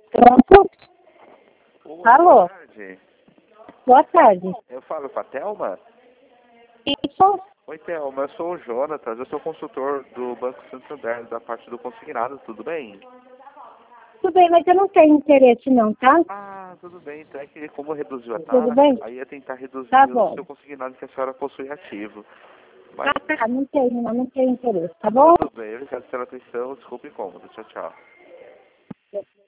Pronto? Oi, Alô? boa tarde. Boa tarde. Eu falo com a Thelma? Isso? Oi, Thelma, eu sou o Jonatas, eu sou consultor do Banco Santander, da parte do consignado, tudo bem? Tudo bem, mas eu não tenho interesse não, tá? Ah, tudo bem, então é que como reduziu a Tudo taxa, bem? aí ia tentar reduzir Tá o bom. seu consignado que a senhora possui ativo. Mas Tá, não tenho interesse, tá bom? tudo bem, obrigado pela atenção, desculpe o incômodo, tchau, tchau.